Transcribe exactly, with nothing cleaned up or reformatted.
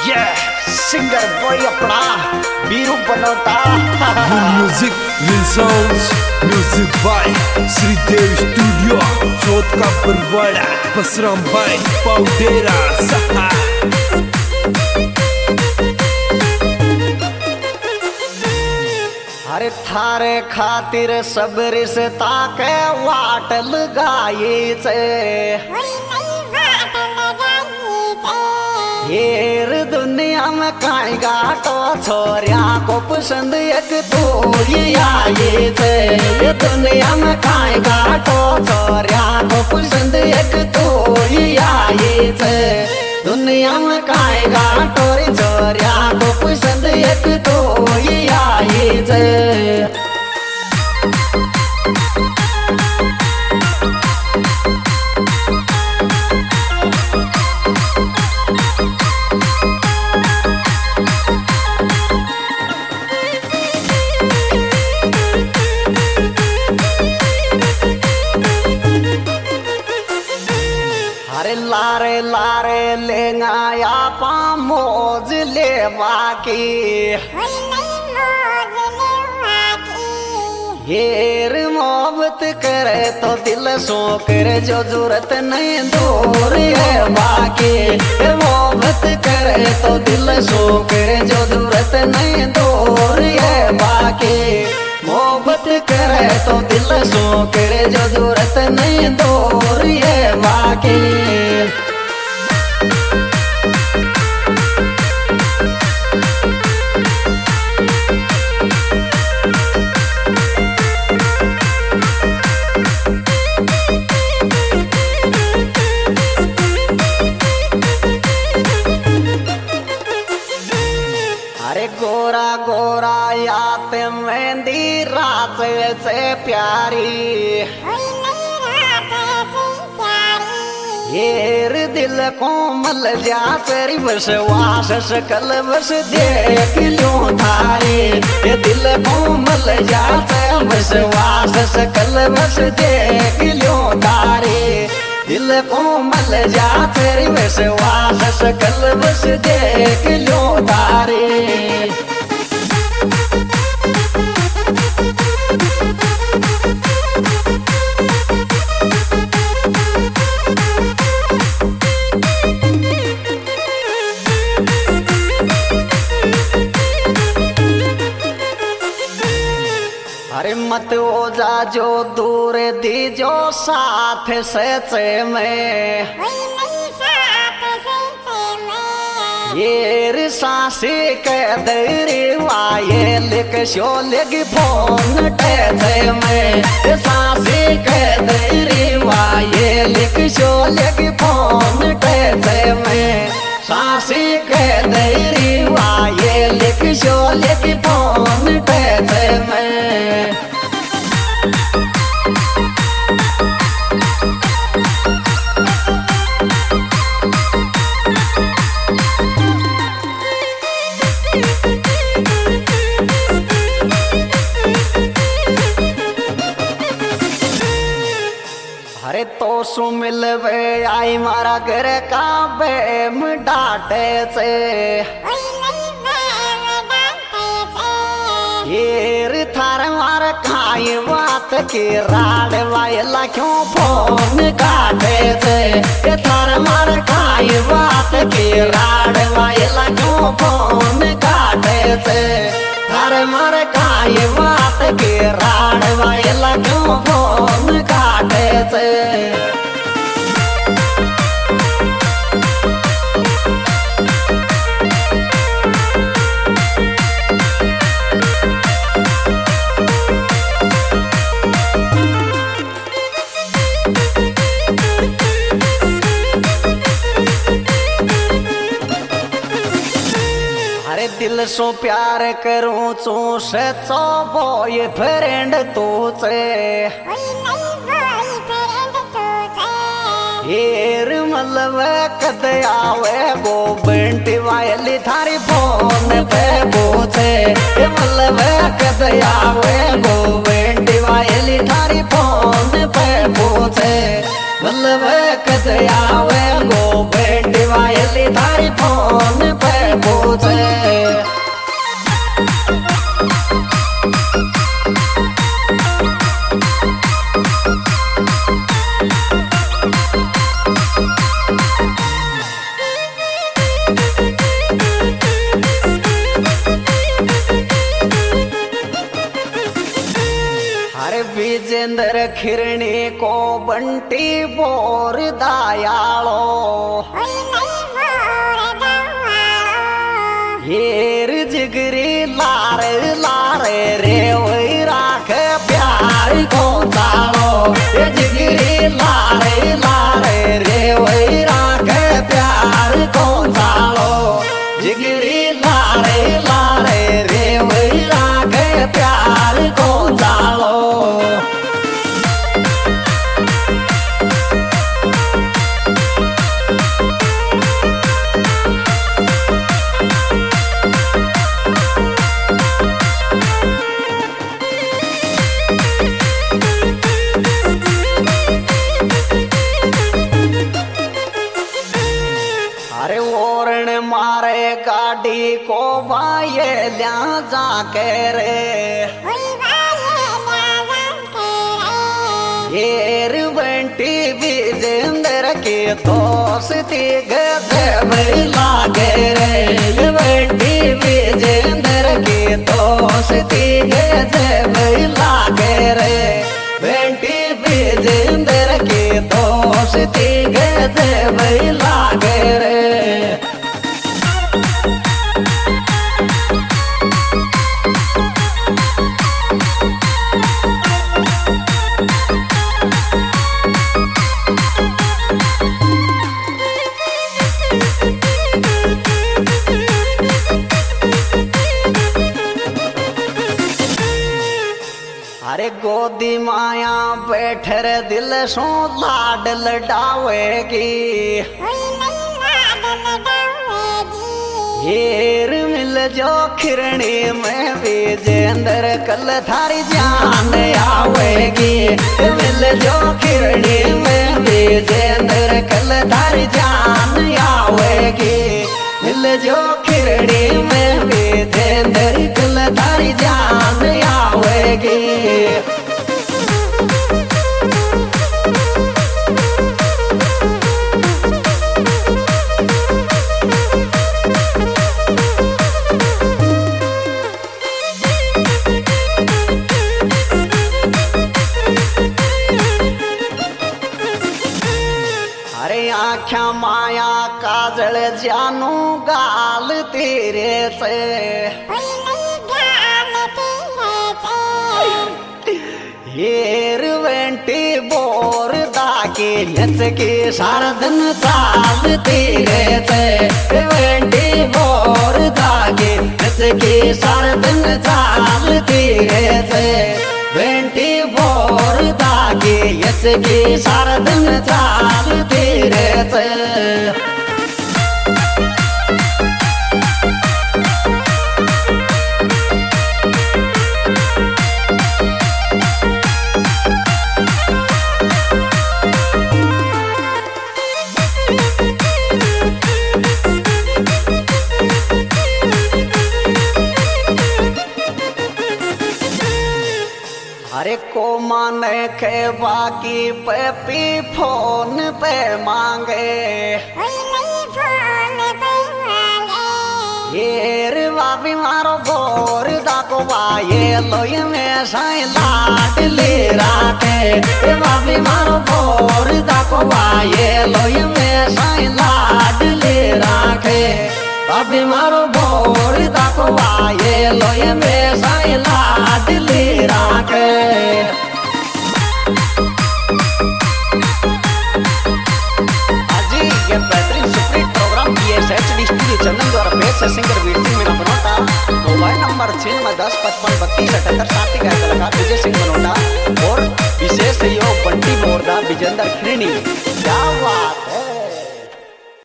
ये singer boy अपना बीरू बनोटा music will sounds music by Shridev studio चौथ का परवाड़ा बसराम भाई पाउडेरा सहा। अरे थारे खातिर सब रिश्ता के वाट लगाई छे येर दुनिया में काई गाटो छोरिया को पसंद एक तो ये आई थे। ये दुनिया में काई गाटो छोरिया को पसंद एक तो ये आई थे। दुनिया में काई गाटो छोरिया को पसंद एक तो ये आई थे। लारे लारे लेंगाया पा मौज ले बाकी हेर मोहब्बत करे तो दिल सो करे जो जरूरत नहीं दूर है बाकी। मोहब्बत करे तो दिल सो करे जो जरूरत नहीं दूर है बाकी। मोहब्बत करे तो दिल सो करे जो जरूरत नहीं दूर है बाकी। अरे गोरा गोरा याद मेहंदी रात से प्यारी येर दिल को मल जा तेरी बसवास सकल बस देख लूं थारी। ये दिल को मल जा तेरी बसवास सकल बस देख लूं थारी। दिल को मल जा तेरी बसवास सकल बस देख लूं थारी। अरे मत हो जा जो दूर दी जो साथ से में ये सासी कह दे वाये लिख शो लगी फोन टे में। सासी कह दे वाये लिख शो लगी फोन टे में। सासी कह दे वाये लिख शो लगी फोन टे में। अरे तो सु मिलवे आई मारा घर का बेम डाटे से येर थार मार खाई बात की राड वायला क्यों फोन काटे से। ये थार मार खाई बात की राड वायला क्यों फोन काटे से। थार मार खाई बात की राड वायला क्यों फोन काटे से। दिल सो प्यार करूं तू सचो बॉय फ्रेंड तू से। हेर मतलब कद आवे गो बंटी वायली थारी फोन पे पूछे। मतलब कद आवे गो बंटी वायली थारी फोन पे पूछे। मतलब कद आवे गो बंटी वायली थारी प्यारी फोन पे पूछे। विजेंद्र खिरणी को बंटी बोर दयालो हेर जिगरी लारे लारे रे वही राख प्यार को तालो। ये जिगरी लारे लारे रे वही राख प्यार को तालो। जिगरी लारे लारे रे वही राख प्यार को तालो। अरे ओरण मारे गाड़ी को भाई ल्या जाके रे येर बंटी विजेंद्र के दोस्ती गधे लागे रे। ये बंटी विजेंद्र के दोस्ती गधे लागे रे। बंटी विजेंद्र के दोस्ती गधे लागे रे। अरे गोदी माया बैठर दिल सो लाड लडावेगी। हेर मिल जो खिरणी में विजेंद्र कल थारी जान आवेगी। मिल जो खिरणी में विजेंद्र कल थारी जान आवेगी। मिल जो खिरणी में विजेंद्र कल थारी जान आवेगी। अरे आख्या माया काजल जानू गाल तेरे से। हेर वेंटी बोर दाके नच के सारा दिन चाल तेरे से। वेंटी बोर दाके नच के सारा दिन चाल तेरे से। वेंटी बोर दाके नच के सारा दिन चाल तेरे से। अरे को माने के बाकी पे पी फोन पे मांगे। हेर बाबी मारो बोर दाको बाये लोय में साई लाड ले राखे। बाबी मारो बोर दाको बाये लोय में साई लाड ले राखे। बाबी मारो बोर दाको बाये लोय में साई लाड ले राखे। ये बेहतरीन superhit program B S H D studio Chandan द्वारा बेस्ट सिंगर वीर सिंह में बनाता। मोबाइल नंबर छियानवे दस पचपन बत्तीस अठहत्तर।